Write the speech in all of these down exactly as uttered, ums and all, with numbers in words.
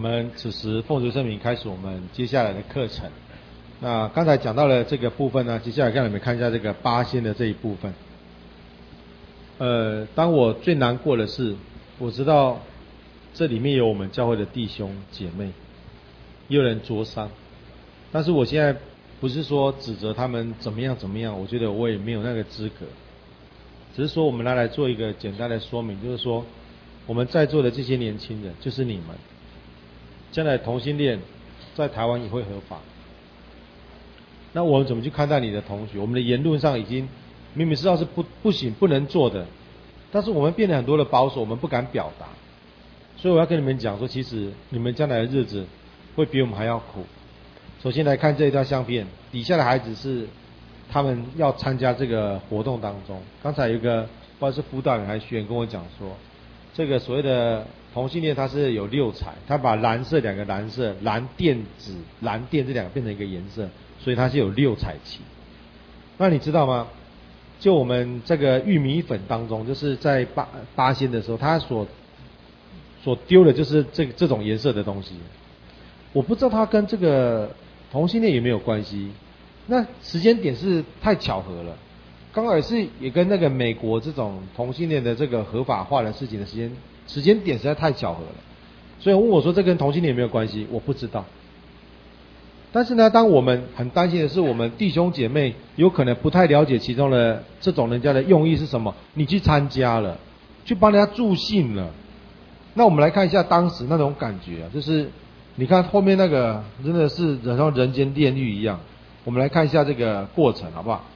我们此时奉主圣名开始我们接下来的课程。那刚才讲到了这个部分呢，接下来让你们看一下这个八仙的这一部分。呃，当我最难过的是，我知道这里面有我们教会的弟兄姐妹，也有人灼伤，但是我现在不是说指责他们怎么样怎么样，我觉得我也没有那个资格，只是说我们来来做一个简单的说明，就是说我们在座的这些年轻人，就是你们，将来同性恋在台湾也会合法，那我们怎么去看待你的同学？我们的言论上已经明明知道是不不行不能做的，但是我们变得很多的保守，我们不敢表达。所以我要跟你们讲说，其实你们将来的日子会比我们还要苦。首先来看这一段相片，底下的孩子是他们要参加这个活动当中。刚才有一个不知道是辅导员还是学员跟我讲说，这个所谓的同性恋它是有六彩，它把蓝色两个蓝色蓝靛紫蓝靛这两个变成一个颜色，所以它是有六彩旗。那你知道吗？就我们这个玉米粉当中，就是在八八仙的时候，它所所丢的就是这这种颜色的东西。我不知道它跟这个同性恋有没有关系。那时间点是太巧合了，刚好也是也跟那个美国这种同性恋的这个合法化的事情的时间时间点实在太巧合了。所以问我说这跟同性恋有没有关系，我不知道。但是呢，当我们很担心的是，我们弟兄姐妹有可能不太了解其中的这种人家的用意是什么，你去参加了，去帮人家助兴了。那我们来看一下当时那种感觉啊，就是你看后面那个真的是好像人间炼狱一样。我们来看一下这个过程好不好？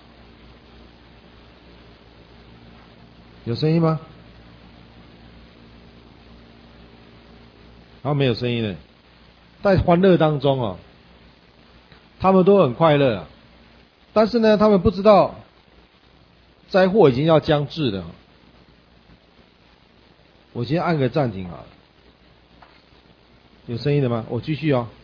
有声音吗？然后没有声音呢，在欢乐当中哦，他们都很快乐，但是呢，他们不知道灾祸已经要将至了。我先按个暂停好了。有声音的吗？我继续哦。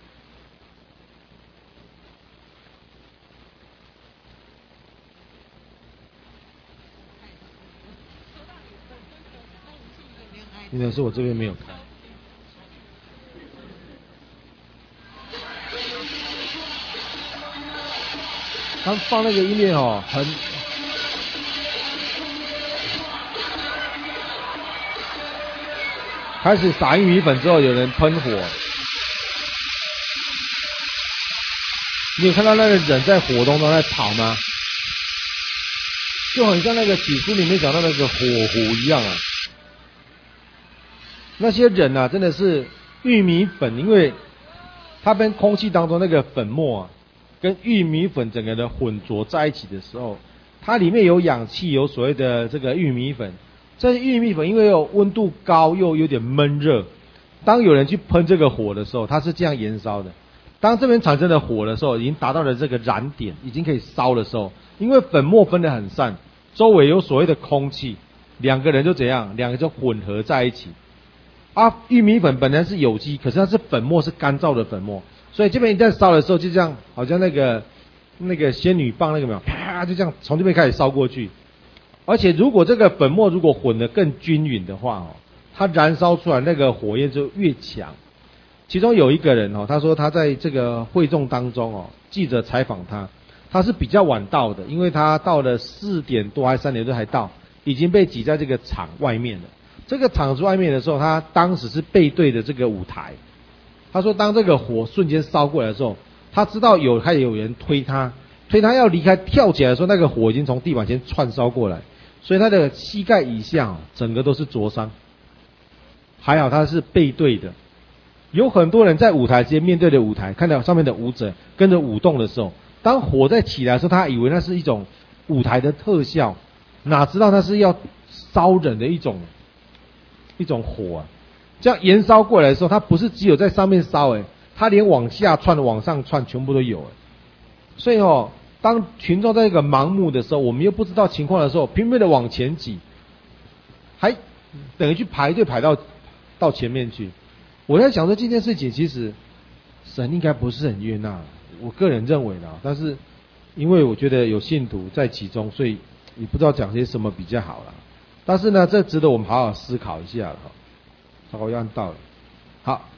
应该是我这边没有开。他们放那个音乐哦，很开始撒玉米粉之后，有人喷火。你有看到那个人在火中中在跑吗？就很像那个起书里面讲到那个火狐一样啊。那些人啊，真的是玉米粉，因为它跟空气当中那个粉末啊，跟玉米粉整个的混浊在一起的时候，它里面有氧气，有所谓的这个玉米粉。这玉米粉因为有温度高又有点闷热，当有人去喷这个火的时候，它是这样燃烧的。当这边产生的火的时候，已经达到了这个燃点，已经可以烧的时候，因为粉末分得很散，周围有所谓的空气，两个人就怎样，两个就混合在一起。啊，玉米粉本来是有机，可是它是粉末，是干燥的粉末，所以这边一旦烧的时候，就这样，好像那个那个仙女棒那个没有，啪，就这样从这边开始烧过去。而且如果这个粉末如果混得更均匀的话哦，它燃烧出来那个火焰就越强。其中有一个人哦，他说他在这个会众当中哦，记者采访他，他是比较晚到的，因为他到了四点多还是三点多才到，已经被挤在这个场外面了。这个场子外面的时候，他当时是背对着这个舞台。他说当这个火瞬间烧过来的时候，他知道有还有人推他，推他要离开跳起来的时候，那个火已经从地板先窜烧过来，所以他的膝盖以下整个都是灼伤。还好他是背对的。有很多人在舞台之间面对着舞台，看到上面的舞者跟着舞动的时候，当火在起来的时候，他以为那是一种舞台的特效，哪知道那是要烧人的一种一种火啊！这样燃烧过来的时候，它不是只有在上面烧诶，它连往下窜、往上窜全部都有诶。所以哦，当群众在一个盲目的时候，我们又不知道情况的时候，拼命的往前挤，还等于去排队排到到前面去。我在想说这件事情，其实神应该不是很悦纳，我个人认为的。但是因为我觉得有信徒在其中，所以也不知道讲些什么比较好了。但是呢，这值得我们好好思考一下了。好，我要按到了。好，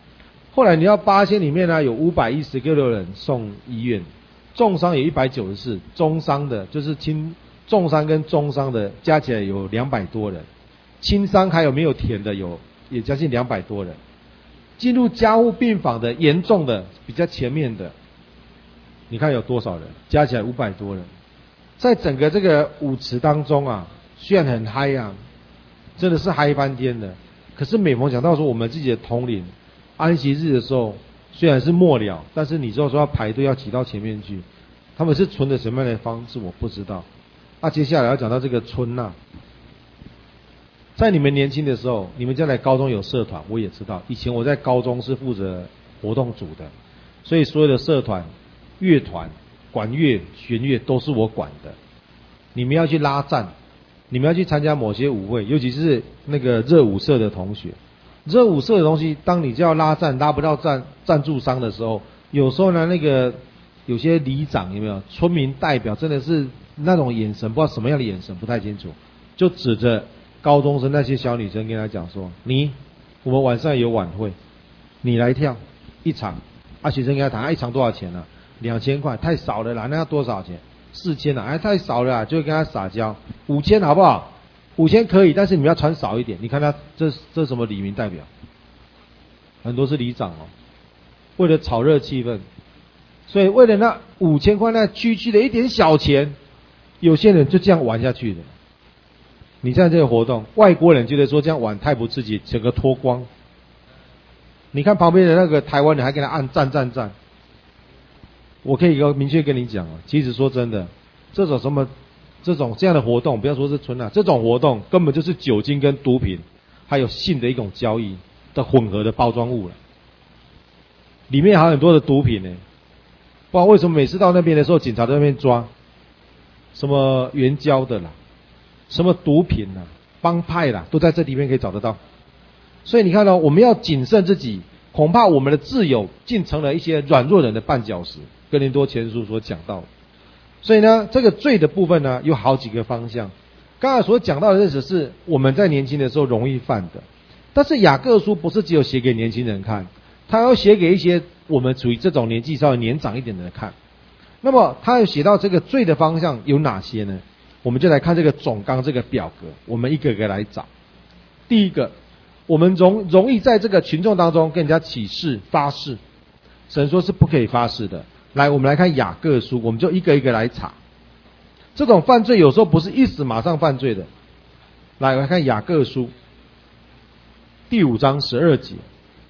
后来你要八千里面呢，有五百一十六人送医院，重伤有一百九十四，中伤的就是轻重伤跟中伤的加起来有两百多人，轻伤还有没有填的有也将近两百多人。进入加护病房的严重的比较前面的，你看有多少人？加起来五百多人。在整个这个舞池当中啊，虽然很嗨啊，真的是嗨翻天的。可是每逢讲到说我们自己的统领安息日的时候，虽然是末了，但是你知道说要排队要挤到前面去，他们是存的什么样的方式我不知道。那接下来要讲到这个春呐、啊，在你们年轻的时候，你们将来高中有社团，我也知道。以前我在高中是负责活动组的，所以所有的社团、乐团、管乐、弦乐都是我管的。你们要去拉赞，你们要去参加某些舞会，尤其是那个热舞社的同学。热舞社的东西，当你就要拉赞拉不到赞赞助商的时候，有时候呢，那个有些里长有没有村民代表，真的是那种眼神，不知道什么样的眼神，不太清楚，就指着高中生那些小女生跟他讲说：“你，我们晚上有晚会，你来跳一场。”啊，学生跟他谈，啊，一场多少钱啊？两千块，太少了啦，那要多少钱？四千啊，哎，太少了啦，就会跟他撒娇，五千好不好？五千可以，但是你们要穿少一点。你看他这这什么里民代表？很多是里长哦，为了炒热气氛，所以为了那五千块那区区的一点小钱，有些人就这样玩下去的。你看这个活动，外国人觉得说这样玩太不刺激，整个脱光。你看旁边的那个台湾人还给他按赞赞赞。我可以个明确跟你讲啊，其实说真的，这种什么这种这样的活动，不要说是春啊，这种活动根本就是酒精跟毒品还有性的一种交易的混合的包装物了，里面还有很多的毒品呢。不知道为什么每次到那边的时候，警察在那边抓什么援交的啦，什么毒品啦、帮派啦，都在这里面可以找得到。所以你看到、哦、我们要谨慎自己，恐怕我们的自由竟成了一些软弱人的绊脚石。哥林多前书所讲到的。所以呢，这个罪的部分呢，有好几个方向。刚才所讲到的只是我们在年轻的时候容易犯的，但是雅各书不是只有写给年轻人看，他要写给一些我们属于这种年纪稍微年长一点的人看。那么他要写到这个罪的方向有哪些呢？我们就来看这个总纲这个表格，我们一个一个来找。第一个，我们容容易在这个群众当中跟人家起誓发誓，神说是不可以发誓的。来，我们来看雅各书，我们就一个一个来查。这种犯罪有时候不是一时马上犯罪的。来，我们来看雅各书第五章十二节。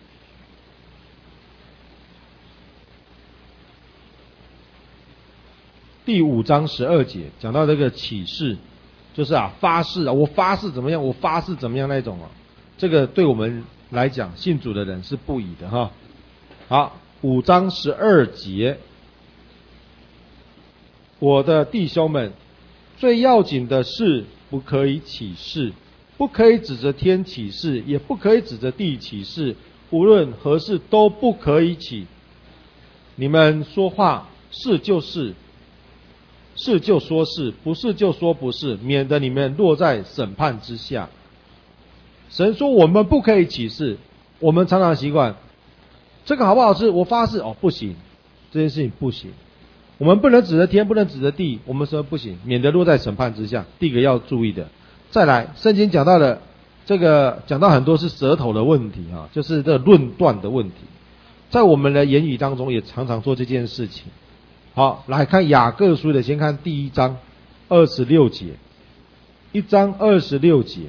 第五章十二节讲到这个起誓，就是啊发誓啊，我发誓怎么样，我发誓怎么样那种啊，这个对我们来讲信主的人是不宜的哈。好，五章十二节。我的弟兄们，最要紧的是不可以起誓，不可以指着天起誓，也不可以指着地起誓，无论何事都不可以起。你们说话是就是，是就说是，不是就说不是，免得你们落在审判之下。神说我们不可以起誓，我们常常习惯这个好不好吃，我发誓哦不行，这件事情不行。我们不能指着天，不能指着地，我们说不行，免得落在审判之下。第一个要注意的。再来，圣经讲到了这个，讲到很多是舌头的问题啊，就是这论断的问题，在我们的言语当中也常常做这件事情。好，来看雅各书的，先看第一章二十六节，一章二十六节，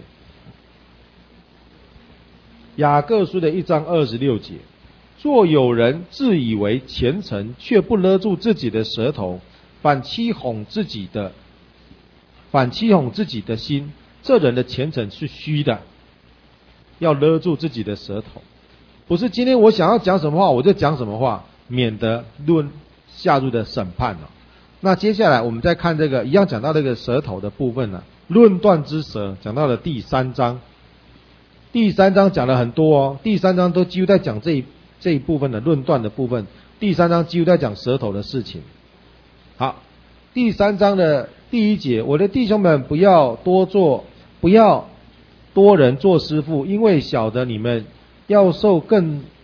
雅各书的一章二十六节。若有人自以为虔诚，却不勒住自己的舌头，反欺哄自己的，反欺哄自己的心，这人的虔诚是虚的。要勒住自己的舌头，不是今天我想要讲什么话我就讲什么话，免得论下入的审判了。那接下来我们再看这个一样讲到这个舌头的部分呢，论断之舌，讲到了第三章。第三章讲了很多哦，第三章都几乎在讲这一这一部分的论断的部分，第三章几乎在讲舌头的事情。好，第三章的第一节，我的弟兄们，不要多做，不要多人做师傅，因为晓得你们要受更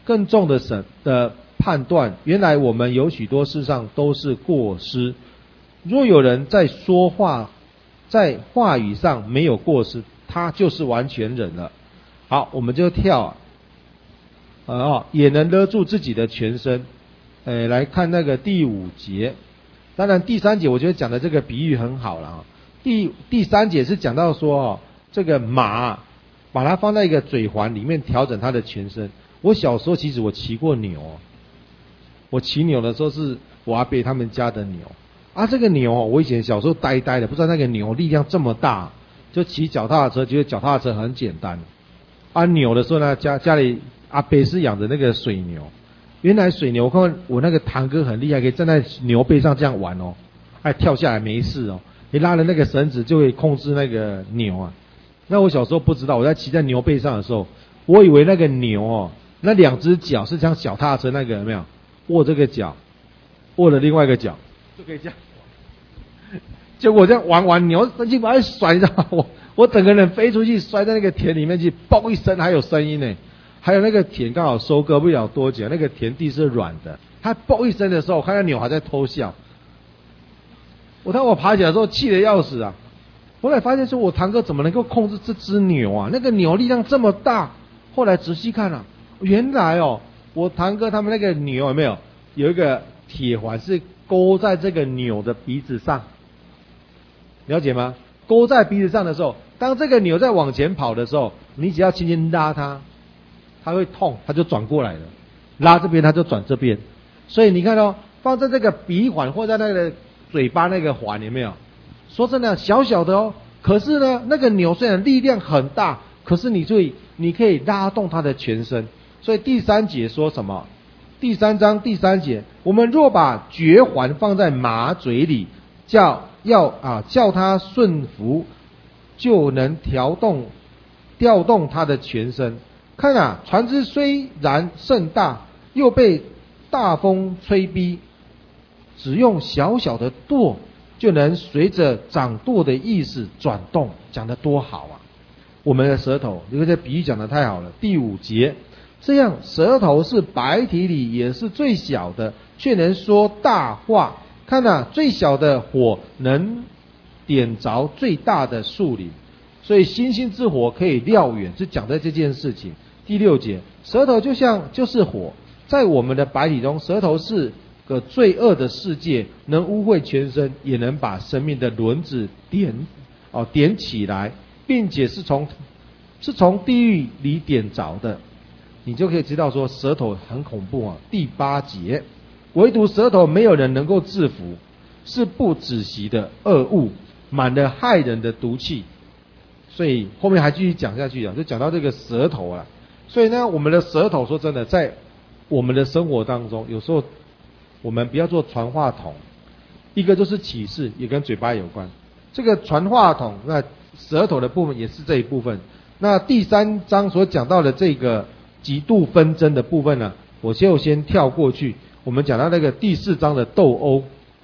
更重的审的判断，原来我们有许多事上都是过失。若有人在说话，在话语上没有过失，他就是完全人了。好，我们就跳啊，呃，也能勒住自己的全身。呃，来看那个第五节。当然第三节我觉得讲的这个比喻很好了啊。第第三节是讲到说哦，这个马把它放在一个嘴环里面调整它的全身。我小时候其实我骑过牛，我骑牛的时候是我阿伯他们家的牛啊。这个牛我以前小时候呆呆的，不知道那个牛力量这么大，就骑脚踏车觉得脚踏车很简单啊。牛的时候呢，家家里阿伯是养的那个水牛。原来水牛，我看我那个堂哥很厉害，可以站在牛背上这样玩哦，还跳下来没事哦。你拉了那个绳子就会控制那个牛啊。那我小时候不知道，我在骑在牛背上的时候，我以为那个牛哦，那两只脚是像脚踏车那个有没有？握这个脚，握了另外一个脚，就可以这样。结果这样玩玩牛，神经把它甩到我，我整个人飞出去，摔在那个田里面去，嘣一声还有声音呢。还有那个田刚好收割不了多久，那个田地是软的，它嘣一声的时候，我看到牛还在偷笑。我当我爬起来的时候气得要死啊！后来发现说我堂哥怎么能够控制这只牛啊？那个牛力量这么大。后来仔细看啊，原来哦，我堂哥他们那个牛有没有有一个铁环是勾在这个牛的鼻子上，了解吗？勾在鼻子上的时候，当这个牛在往前跑的时候，你只要轻轻拉它，它会痛，它就转过来了，拉这边它就转这边。所以你看哦，放在这个鼻环或在那个嘴巴那个环有没有？说真的，小小的哦，可是呢，那个牛虽然力量很大，可是你注意，你可以拉动它的全身。所以第三节说什么？第三章第三节，我们若把绝环放在马嘴里，叫要啊叫它顺服，就能调动调动它的全身。看啊，船只虽然甚大，又被大风吹逼，只用小小的舵就能随着掌舵的意思转动，讲得多好啊！我们的舌头，这个比喻讲得太好了。第五节，这样舌头是百体里也是最小的，却能说大话。看啊，最小的火能点着最大的树林，所以星星之火可以燎原，是讲的这件事情。第六节，舌头就像就是火，在我们的百体中，舌头是个罪恶的世界，能污秽全身，也能把生命的轮子点哦点起来，并且是从是从地狱里点着的。你就可以知道说舌头很恐怖啊。第八节，唯独舌头没有人能够制服，是不止息的恶物，满了害人的毒气。所以后面还继续讲下去啊，就讲到这个舌头啊。所以呢，我们的舌头说真的，在我们的生活当中，有时候我们不要做传话筒，一个就是启示，也跟嘴巴有关。这个传话筒，那舌头的部分也是这一部分。那第三章所讲到的这个极度纷争的部分呢，我就先跳过去。我们讲到那个第四章的斗殴，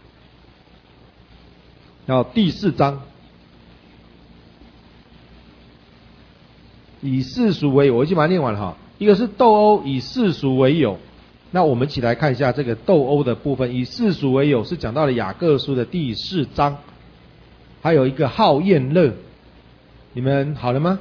然后第四章以世俗为友，我已经把它念完了哈。一个是斗殴以世俗为友，那我们一起来看一下这个斗殴的部分。以世俗为友是讲到了雅各书的第四章，还有一个好宴乐，你们好了吗？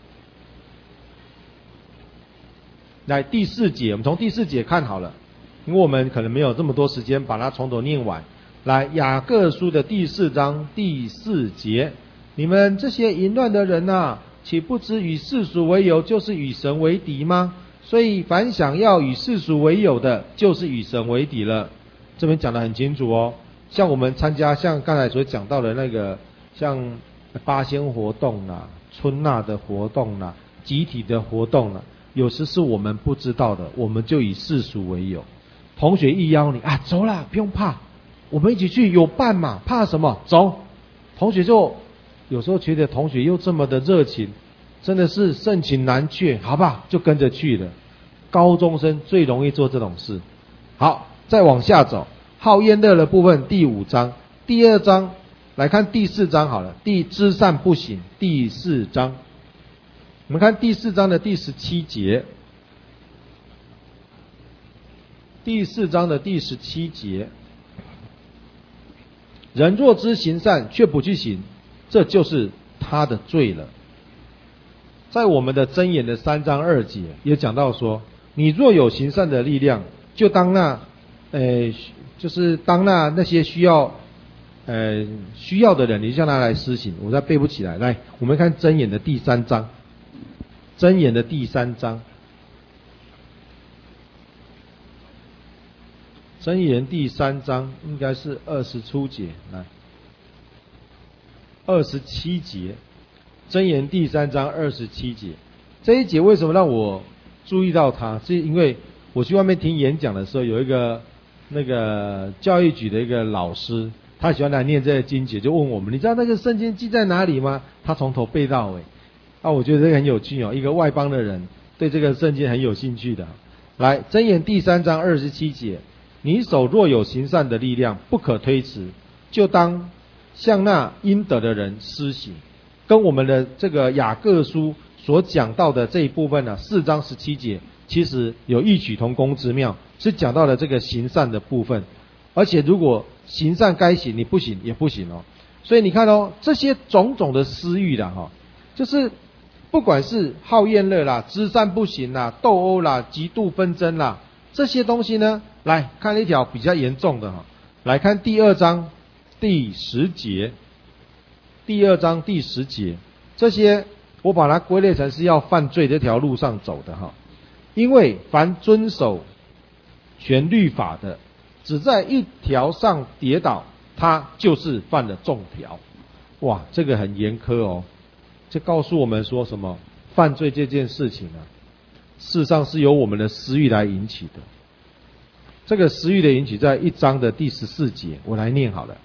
来第四节，我们从第四节看好了，因为我们可能没有这么多时间把它从头念完。来，雅各书的第四章第四节，你们这些淫乱的人啊，岂不知与世俗为友，就是与神为敌吗？所以凡想要与世俗为友的，就是与神为敌了。这边讲得很清楚哦。像我们参加像刚才所讲到的那个，像八仙活动啦、春纳的活动啦、集体的活动啦，有时是我们不知道的，我们就以世俗为友。同学一邀你啊，走啦，不用怕，我们一起去，有伴嘛，怕什么？走。同学就有时候觉得同学又这么的热情，真的是盛情难却，好吧，就跟着去了。高中生最容易做这种事。好，再往下走，好宴乐的部分第五章，第二章来看第四章好了，第知善不行，第四章，我们看第四章的第十七节。 第四章的第十七节，人若知行善却不去行，这就是他的罪了。在我们的箴言的三章二节也讲到说，你若有行善的力量，就当那呃就是当那那些需要呃需要的人，你向他来施行。我再背不起来，来我们看箴言的第三章，箴言的第三章，箴言第三章应该是二十出节，来二十七节，箴言第三章二十七节。这一节为什么让我注意到它？是因为我去外面听演讲的时候，有一个那个教育局的一个老师，他喜欢来念这个经节，就问我们，你知道那个圣经记在哪里吗？他从头背到尾。啊，我觉得这个很有趣哦，一个外邦的人对这个圣经很有兴趣的。来，箴言第三章二十七节，你手若有行善的力量，不可推辞，就当向那应得的人施行。跟我们的这个雅各书所讲到的这一部分呢、啊，四章十七节，其实有异曲同工之妙，是讲到了这个行善的部分。而且如果行善该行，你不行也不行哦。所以你看哦，这些种种的私欲啦，哈，就是不管是好厌乐啦、知善不行啦、斗殴啦、嫉妒纷争啦，这些东西呢，来看一条比较严重的哈，来看第二章第十节，第二章第十节，这些我把它归类成是要犯罪这条路上走的哈，因为凡遵守全律法的，只在一条上跌倒，他就是犯了众条。哇，这个很严苛哦。这告诉我们说什么？犯罪这件事情啊，事实上是由我们的私欲来引起的。这个私欲的引起在一章的第十四节，我来念好了。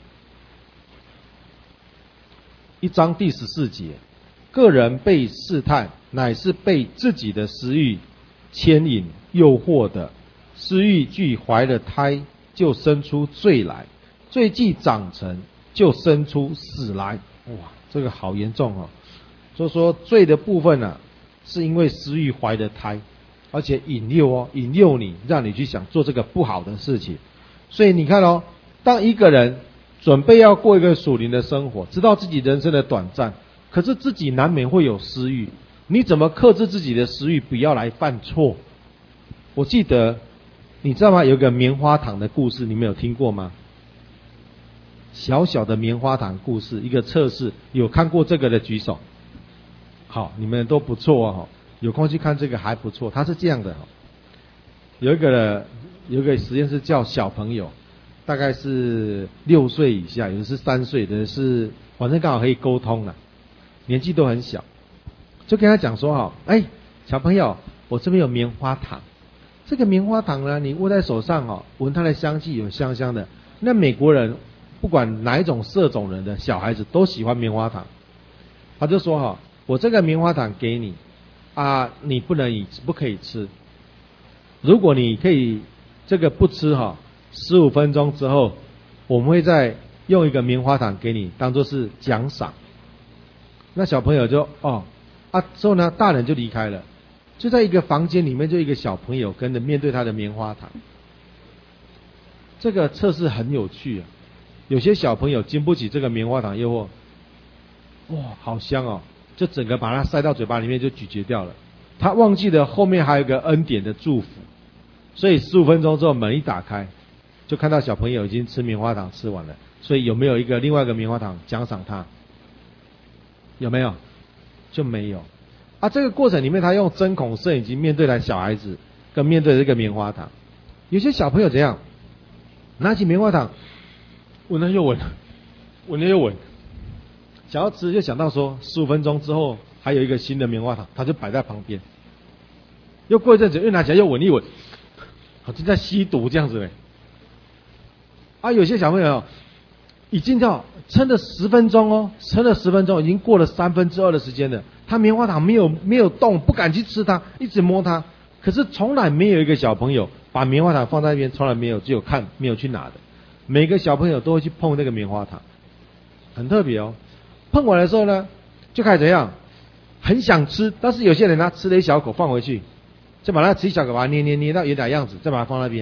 一章第十四节，个人被试探，乃是被自己的私欲牵引诱惑的。私欲既怀了胎，就生出罪来；罪既长成，就生出死来。哇，这个好严重哦！所以说罪的部分呢、啊，是因为私欲怀的胎，而且引诱哦，引诱你，让你去想做这个不好的事情。所以你看哦，当一个人准备要过一个属灵的生活，知道自己人生的短暂，可是自己难免会有私欲，你怎么克制自己的私欲，不要来犯错？我记得，你知道吗？有个棉花糖的故事，你们有听过吗？小小的棉花糖故事，一个测试，有看过这个的举手。好，你们都不错哦，有空去看这个还不错。它是这样的，有一个有一个实验室叫小朋友，大概是六岁以下，有的是三岁，有的是反正刚好可以沟通了，年纪都很小，就跟他讲说哈，哎，小朋友，我这边有棉花糖，这个棉花糖呢，你握在手上哦，闻它的香气，有香香的。那美国人不管哪一种色种人的小孩子都喜欢棉花糖，他就说哈，我这个棉花糖给你啊，你不能以不可以吃。如果你可以这个不吃哈，十五分钟之后，我们会再用一个棉花糖给你，当做是奖赏。那小朋友就哦啊，之后呢，大人就离开了，就在一个房间里面，就一个小朋友跟着面对他的棉花糖。这个测试很有趣啊，有些小朋友经不起这个棉花糖诱惑，哇，好香哦！就整个把它塞到嘴巴里面就咀嚼掉了。他忘记了后面还有一个恩典的祝福，所以十五分钟之后门一打开，就看到小朋友已经吃棉花糖吃完了。所以有没有一个另外一个棉花糖奖赏他？有没有？就没有。啊，这个过程里面他用针孔摄影机面对来小孩子，跟面对这个棉花糖。有些小朋友怎样？拿起棉花糖，闻了又闻，闻了又闻。想要吃就想到说，十五分钟之后还有一个新的棉花糖，他就摆在旁边。又过一阵子又拿起来又闻一闻，好像在吸毒这样子嘞。啊，有些小朋友已经叫撑了十分钟哦，撑了十分钟，已经过了三分之二的时间了，他棉花糖没有没有动，不敢去吃它，一直摸它。可是从来没有一个小朋友把棉花糖放在那边，从来没有，只有看没有去拿的。每个小朋友都会去碰那个棉花糖，很特别哦。碰完的时候呢，就开始怎样，很想吃，但是有些人呢吃了一小口放回去，就把它吃一小口，把它捏捏捏到原来样子，再把它放那边。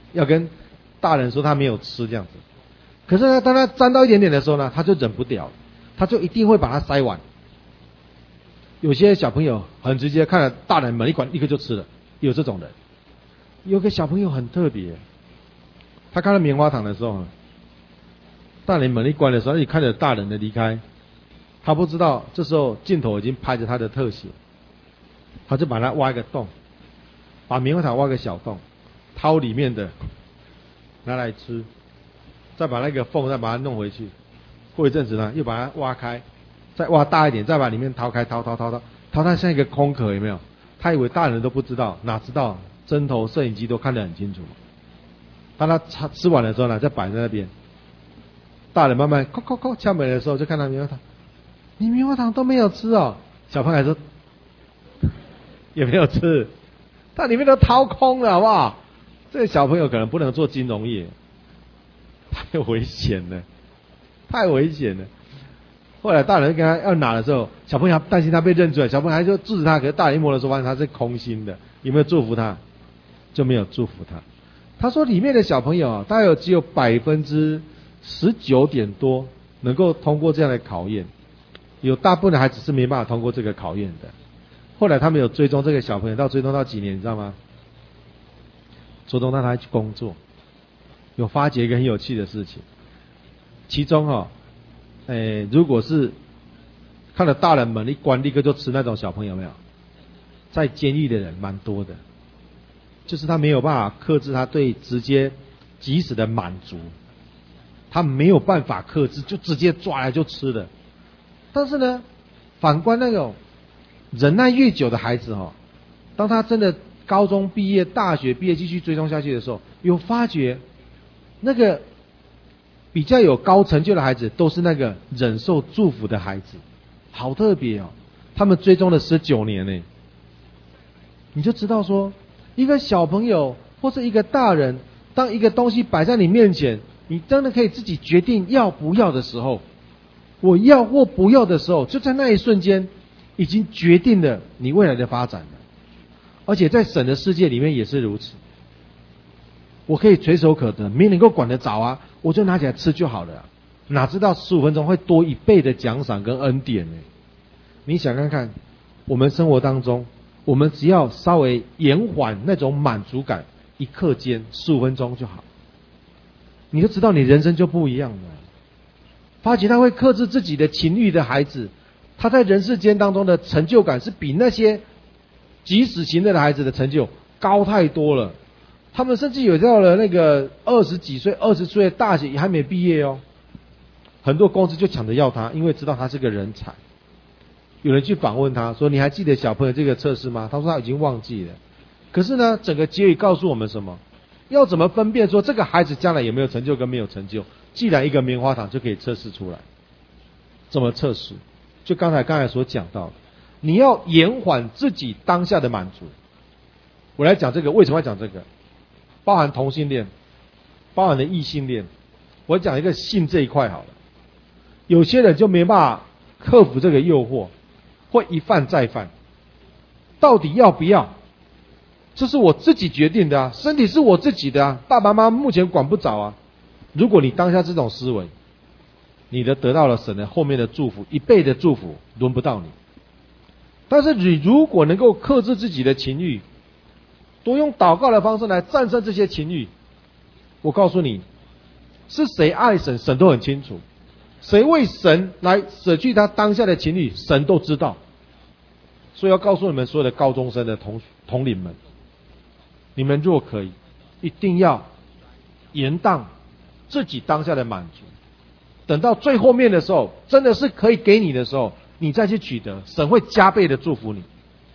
要跟大人说他没有吃这样子。可是呢，当他沾到一点点的时候呢，他就忍不了，他就一定会把它塞完。有些小朋友很直接，看了大人门一关，立刻就吃了，有这种人。有个小朋友很特别，他看到棉花糖的时候，大人门一关的时候，你看着大人的离开，他不知道这时候镜头已经拍着他的特写，他就把它挖一个洞，把棉花糖挖个小洞，掏里面的拿来吃，再把那个缝再把它弄回去。过一阵子呢，又把它挖开，再挖大一点，再把里面掏开，掏掏掏掏，掏它像一个空壳，有没有？他以为大人都不知道，哪知道针头、摄影机都看得很清楚。当他吃完的时候呢，再摆在那边。大人慢慢叩叩叩敲门的时候，就看到棉花糖，你棉花糖都没有吃哦。小朋友还说也没有吃，它里面都掏空了，好不好？这个小朋友可能不能做金融业，太危险了，太危险了。后来大人跟他要拿的时候，小朋友担心他被认出来，小朋友还就制止他，可是大人一摸的时候发现他是空心的，有没有祝福他？就没有祝福他。他说里面的小朋友啊，大概有只有百分之十九点多能够通过这样的考验，有大部分的孩子是没办法通过这个考验的。后来他们有追踪这个小朋友，到追踪到几年，你知道吗？追踪到他去工作，有发觉一个很有趣的事情，其中哈、哦，诶，如果是看了大人门一关立刻就吃那种小朋友，有没有？在监狱的人蛮多的，就是他没有办法克制他对直接即时的满足，他没有办法克制，就直接抓来就吃的。但是呢，反观那种忍耐越久的孩子哈、哦，当他真的高中毕业、大学毕业继续追踪下去的时候，有发觉那个比较有高成就的孩子，都是那个忍受祝福的孩子，好特别哦！他们追踪了十九年呢，你就知道说，一个小朋友或是一个大人，当一个东西摆在你面前，你真的可以自己决定要不要的时候，我要或不要的时候，就在那一瞬间，已经决定了你未来的发展了。而且在神的世界里面也是如此，我可以垂手可得，没人能够管得着啊，我就拿起来吃就好了、啊。哪知道十五分钟会多一倍的奖赏跟恩典呢？你想看看，我们生活当中，我们只要稍微延缓那种满足感，一刻间十五分钟就好，你就知道你人生就不一样了。发觉他会克制自己的情欲的孩子，他在人世间当中的成就感是比那些即使行的孩子的成就高太多了。他们甚至有到了那个二十几岁、二十岁的大学也还没毕业哦，很多公司就抢着要他，因为知道他是个人才。有人去访问他说：“你还记得小朋友这个测试吗？”他说他已经忘记了。可是呢，整个结语告诉我们什么？要怎么分辨说这个孩子将来有没有成就跟没有成就？既然一个棉花糖就可以测试出来，怎么测试？就刚才刚才所讲到的，你要延缓自己当下的满足。我来讲这个，为什么要讲这个？包含同性恋，包含的异性恋。我讲一个性这一块好了。有些人就没办法克服这个诱惑，会一犯再犯。到底要不要？这是我自己决定的啊，身体是我自己的啊，爸爸妈妈目前管不着啊。如果你当下这种思维，你的得到了神的后面的祝福，一倍的祝福轮不到你。但是你如果能够克制自己的情欲，多用祷告的方式来战胜这些情欲，我告诉你，是谁爱神，神都很清楚；谁为神来舍去他当下的情欲，神都知道。所以要告诉你们所有的高中生的同同龄们，你们若可以，一定要延宕自己当下的满足，等到最后面的时候，真的是可以给你的时候，你再去取得，神会加倍的祝福你。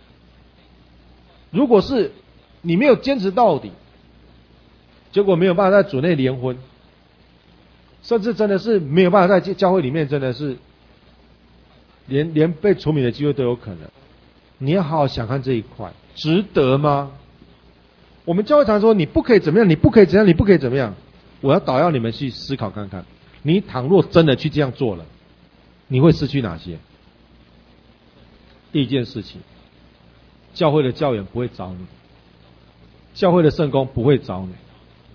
如果是你没有坚持到底，结果没有办法在主内联婚，甚至真的是没有办法在教会里面，真的是连连被除名的机会都有可能。你要好好想看这一块，值得吗？我们教会常说你不可以怎么样，你不可以怎样，你不可以怎么样。我要导要你们去思考看看，你倘若真的去这样做了，你会失去哪些？第一件事情，教会的教员不会找你，教会的圣工不会找你，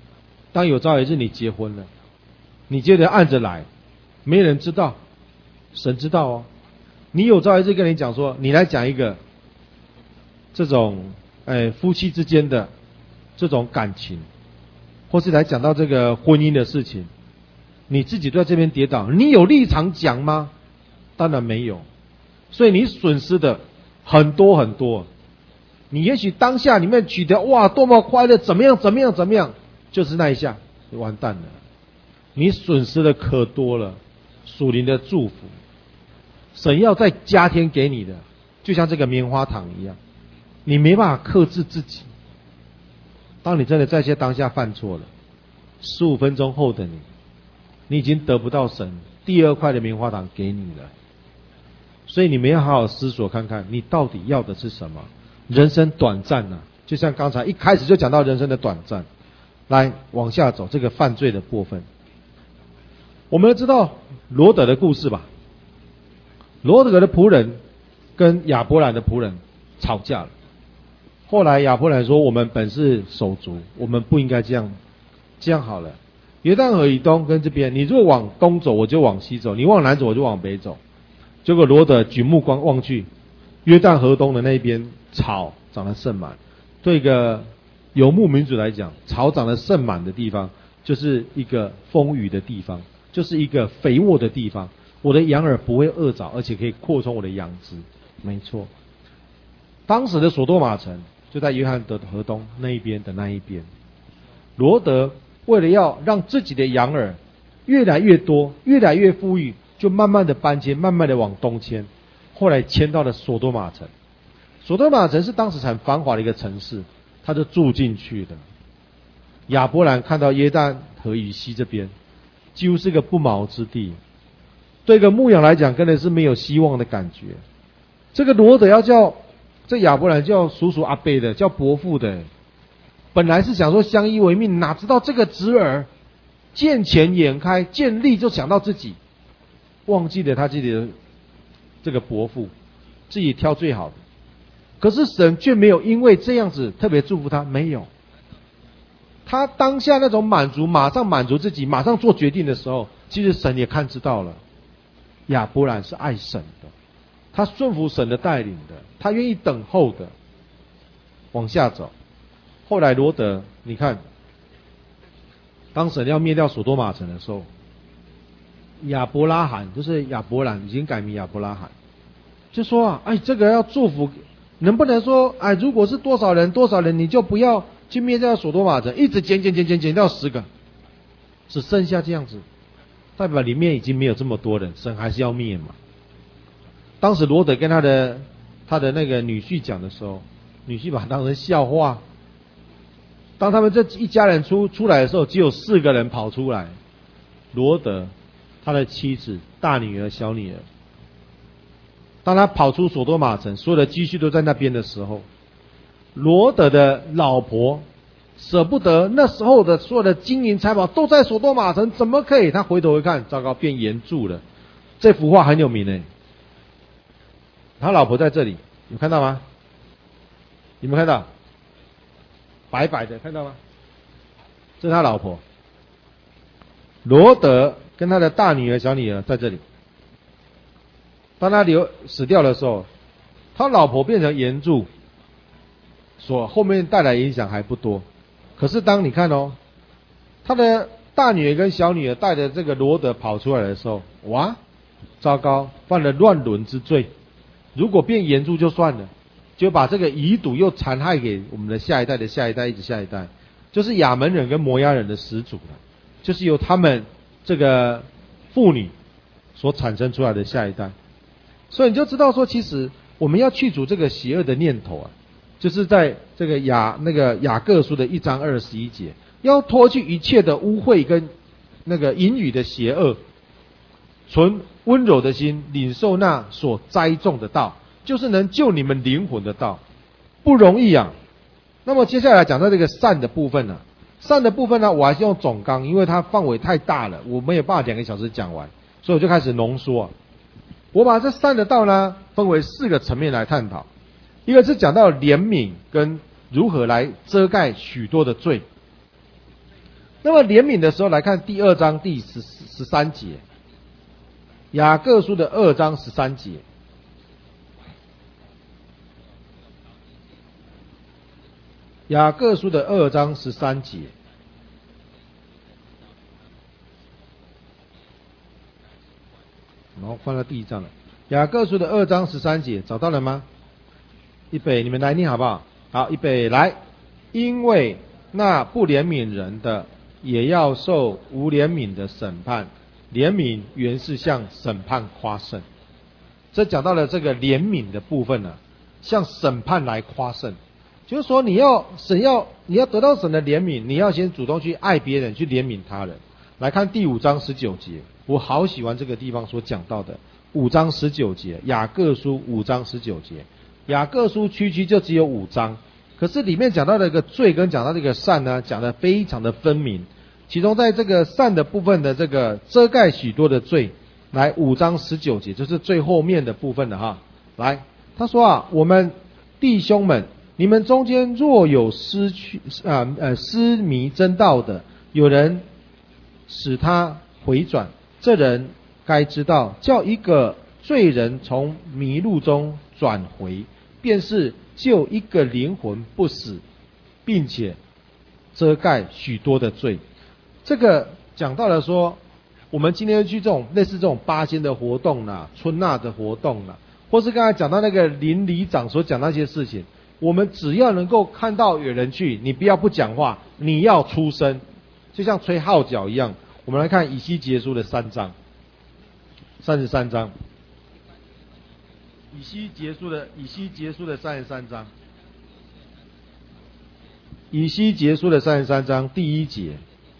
当有朝一日你结婚了，你接着按着来，没人知道，神知道哦。你有朝一日跟你讲说，你来讲一个这种哎夫妻之间的这种感情，或是来讲到这个婚姻的事情，你自己都在这边跌倒，你有立场讲吗？当然没有，所以你损失的很多很多。你也许当下里面取得哇多么快乐，怎么样怎么样怎么样，就是那一下就完蛋了，你损失的可多了。属灵的祝福，神要再加添给你的，就像这个棉花糖一样，你没办法克制自己。当你真的在这当下犯错了，十五分钟后的你，你已经得不到神第二块的棉花糖给你了。所以你们要好好思索看看，你到底要的是什么？人生短暂啊，就像刚才一开始就讲到人生的短暂。来往下走，这个犯罪的部分，我们知道罗得的故事吧？罗得的仆人跟亚伯兰的仆人吵架了。后来亚伯兰说：“我们本是手足，我们不应该这样。这样好了，约旦河以东跟这边，你如果往东走，我就往西走；你往南走，我就往北走。”结果罗得举目光望去，约旦河东的那边草长得甚满。对一个游牧民族来讲，草长得甚满的地方，就是一个丰腴的地方，就是一个肥沃的地方。我的羊儿不会饿着，而且可以扩充我的羊脂。没错，当时的所多玛城就在约翰德河东那一边的那一边。罗得为了要让自己的羊儿越来越多，越来越富裕，就慢慢的搬迁，慢慢的往东迁。后来迁到了所多玛城。所多玛城是当时很繁华的一个城市，他就住进去的。亚伯兰看到约旦河以西这边，几乎是个不毛之地，对一个牧羊来讲，根本是没有希望的感觉。这个罗得要叫这亚伯兰叫叔叔阿伯的，叫伯父的，本来是想说相依为命，哪知道这个侄儿见钱眼开，见利就想到自己，忘记了他自己的这个伯父，自己挑最好的。可是神却没有因为这样子特别祝福他，没有。他当下那种满足，马上满足自己，马上做决定的时候，其实神也看知道了，亚伯兰是爱神的，他顺服神的带领的，他愿意等候的。往下走，后来罗得，你看，当神要灭掉所多玛城的时候，亚伯拉罕就是亚伯兰已经改名亚伯拉罕，就说啊，哎，这个要祝福。能不能说，哎，如果是多少人多少人，你就不要去灭掉所多玛城，一直减减减减减掉十个，只剩下这样子，代表里面已经没有这么多人，神还是要灭嘛。当时罗得跟他的他的那个女婿讲的时候，女婿把他当成笑话。当他们这一家人出出来的时候，只有四个人跑出来，罗得、他的妻子、大女儿、小女儿。当他跑出所多玛城，所有的积蓄都在那边的时候，罗得的老婆舍不得那时候的所有的金银财宝都在所多玛城，怎么可以？他回头一看，糟糕，变盐柱了。这幅画很有名诶，他老婆在这里，有看到吗？有没有看到？白白的，看到吗？这是他老婆。罗得跟他的大女儿、小女儿在这里。当他流死掉的时候，他老婆变成盐柱，所后面带来影响还不多。可是当你看哦，他的大女儿跟小女儿带着这个罗得跑出来的时候，哇，糟糕，犯了乱伦之罪。如果变盐柱就算了，就把这个遗毒又残害给我们的下一代的下一代，一直下一代，就是亚门人跟摩押人的始祖了，就是由他们这个妇女所产生出来的下一代。所以你就知道说，其实我们要去除这个邪恶的念头啊，就是在这个雅那个雅各书的一章二十一节，要脱去一切的污秽跟那个淫语的邪恶，存温柔的心，领受那所栽种的道，就是能救你们灵魂的道，不容易啊。那么接下来讲到这个善的部分呢、啊，善的部分呢，我还是用总纲，因为它范围太大了，我没有办法两个小时讲完，所以我就开始浓缩、啊。我把这善的道呢分为四个层面来探讨，一个是讲到怜悯跟如何来遮盖许多的罪， 那么怜悯的时候，来看第二章第十十三节，雅各书的二章十三节。雅各书的二章十三节，然后翻到第一章了。雅各书的二章十三节，找到了吗？预备，你们来念好不好？好，预备，来。因为那不怜悯人的，也要受无怜悯的审判。怜悯原是向审判夸胜。这讲到了这个怜悯的部分呢、啊，向审判来夸胜。就是说，你要神要你要得到神的怜悯，你要先主动去爱别人，去怜悯他人。来看第五章十九节，我好喜欢这个地方所讲到的五章十九节，雅各书五章十九节。雅各书区区就只有五章，可是里面讲到的一个罪跟讲到这个善呢，讲得非常的分明。其中在这个善的部分的这个遮盖许多的罪，来五章十九节，就是最后面的部分的哈。来，他说啊，我们弟兄们。你们中间若有失去啊呃失迷真道的，有人使他回转，这人该知道，叫一个罪人从迷路中转回，便是救一个灵魂不死，并且遮盖许多的罪。这个讲到了说，我们今天去这种类似这种八仙的活动啦、春纳的活动啦，或是刚才讲到那个邻里长所讲那些事情。我们只要能够看到有人去，你不要不讲话，你要出声，就像吹号角一样。我们来看以西结书的三章，三十三章，以西结书的以西结书的三十三章，以西结书的三十三章第一节，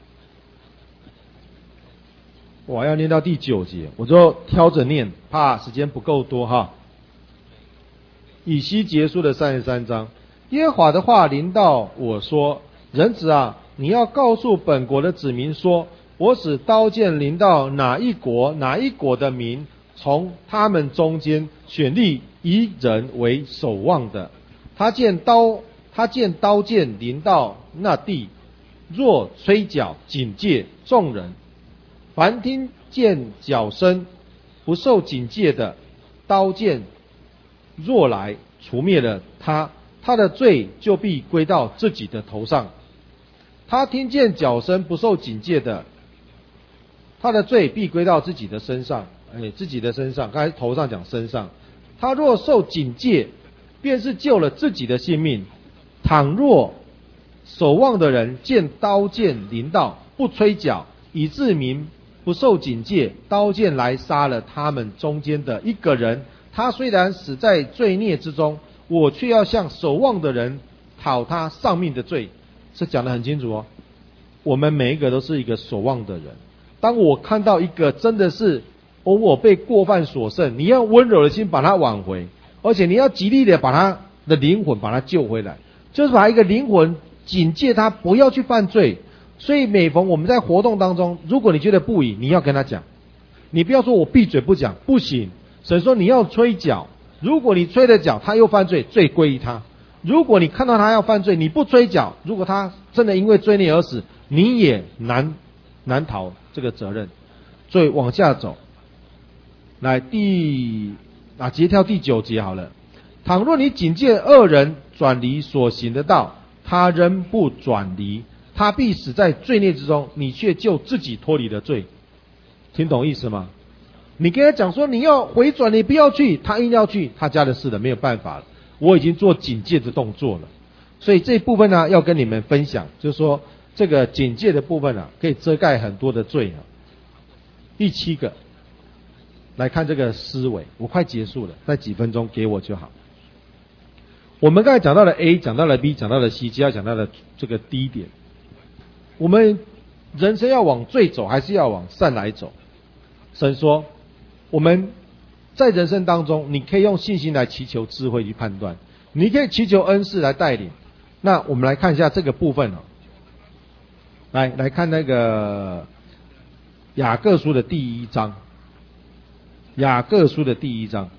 我要念到第九节，我就挑着念，怕时间不够多哈。以西结书的三十三章，耶和华的话临到我说：人子啊，你要告诉本国的子民说，我使刀剑临到哪一国哪一国的民，从他们中间选立一人为守望的。他见刀他见刀剑临到那地，若吹角警戒众人，凡听见角声不受警戒的，刀剑若来除灭了他，他的罪就必归到自己的头上。他听见角声不受警戒的，他的罪必归到自己的身上，哎，自己的身上，刚才头上讲身上。他若受警戒，便是救了自己的性命。倘若守望的人见刀剑临到，不吹角，以致民不受警戒，刀剑来杀了他们中间的一个人，他虽然死在罪孽之中，我却要向守望的人讨他丧命的罪。这讲得很清楚哦。我们每一个都是一个守望的人。当我看到一个真的是哦，我被过犯所胜，你要温柔的心把他挽回，而且你要极力的把他的灵魂把他救回来，就是把一个灵魂警戒他不要去犯罪。所以每逢我们在活动当中，如果你觉得不宜，你要跟他讲，你不要说我闭嘴不讲，不行。神说你要吹角，如果你吹了角，他又犯罪，罪归于他。如果你看到他要犯罪，你不吹角，如果他真的因为罪孽而死，你也难难逃这个责任。所以往下走，来第啊，直接跳第九节好了。倘若你警戒恶人转离所行的道，他仍不转离，他必死在罪孽之中，你却救自己脱离了罪。听懂意思吗？你跟他讲说你要回转，你不要去，他硬要去，他家的事了，没有办法了。我已经做警戒的动作了，所以这部分呢，要跟你们分享，就是说这个警戒的部分啊，可以遮盖很多的罪啊。第七个，来看这个思维，我快结束了，再几分钟给我就好。我们刚才讲到了 A， 讲到了 B， 讲到了 C， 接下来讲到了这个 D 点。我们人生要往罪走，还是要往善来走？神说，我们在人生当中，你可以用信心来祈求智慧去判断，你可以祈求恩赐来带领。那我们来看一下这个部分哦。来来看那个雅各书的第一章，雅各书的第一章，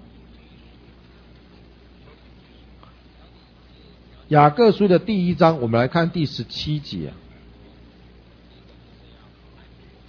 雅各书的第一章，我们来看第十七节。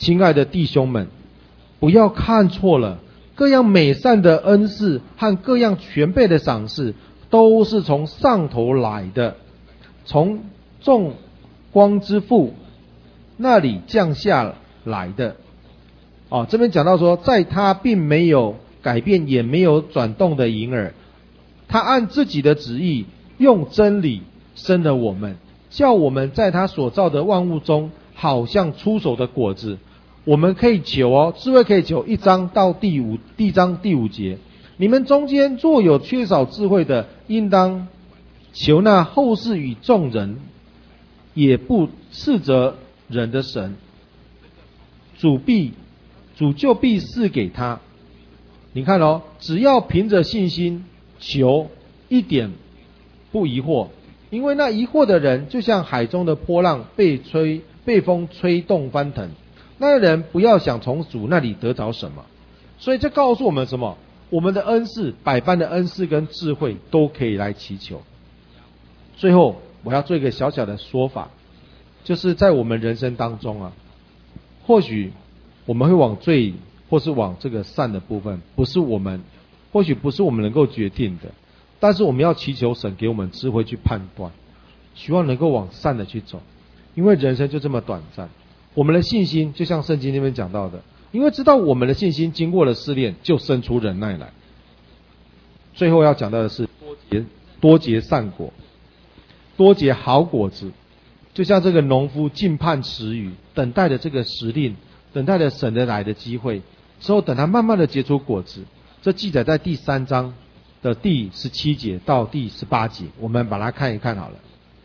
亲爱的弟兄们，不要看错了，各样美善的恩赐和各样全备的赏赐，都是从上头来的，从众光之父那里降下来的。哦，这边讲到说，在他并没有改变也没有转动的银耳，他按自己的旨意用真理生了我们，叫我们在他所造的万物中好像出手的果子。我们可以求哦，智慧可以求一章到第五第一章第五节，你们中间若有缺少智慧的，应当求那后世与众人也不斥责人的神，主必主就必赐给他。你看哦，只要凭着信心求，一点不疑惑，因为那疑惑的人就像海中的波浪，被吹被风吹动翻腾。那人不要想从主那里得着什么。所以这告诉我们什么？我们的恩赐，百般的恩赐跟智慧都可以来祈求。最后我要做一个小小的说法，就是在我们人生当中啊，或许我们会往罪或是往这个善的部分，不是我们或许不是我们能够决定的，但是我们要祈求神给我们智慧去判断，希望能够往善的去走。因为人生就这么短暂，我们的信心就像圣经那边讲到的，因为知道我们的信心经过了试炼，就生出忍耐来。最后要讲到的是多结多结善果，多结好果子，就像这个农夫静盼时雨，等待着这个时令，等待着神的来的机会，之后等他慢慢的结出果子。这记载在第三章的第十七节到第十八节，我们把它看一看好了。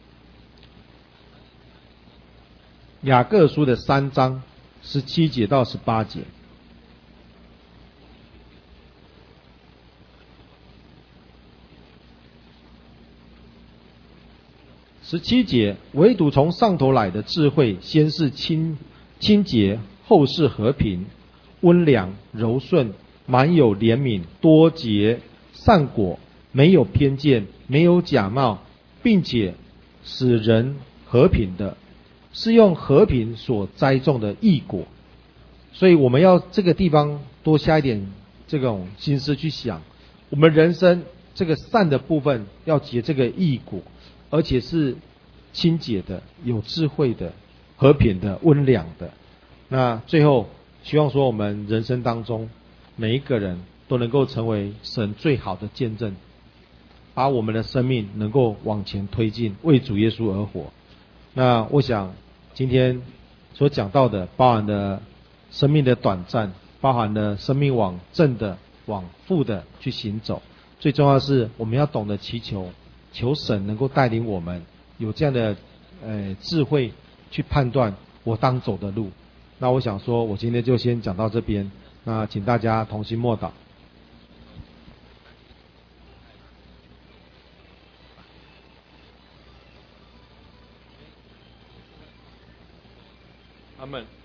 雅各书的三章十七节到十八节。十七节，唯独从上头来的智慧，先是清清洁，后是和平，温良柔顺，满有怜悯，多结善果，没有偏见，没有假冒，并且使人和平的，是用和平所栽种的义果。所以我们要这个地方多下一点这种心思去想，我们人生这个善的部分要结这个义果，而且是清洁的、有智慧的、和平的、温良的。那最后希望说我们人生当中每一个人都能够成为神最好的见证，把我们的生命能够往前推进，为主耶稣而活。那我想今天所讲到的，包含了生命的短暂，包含了生命往正的往负的去行走，最重要的是我们要懂得祈求，求神能够带领我们有这样的呃智慧去判断我当走的路。那我想说我今天就先讲到这边，那请大家同心默祷。阿们。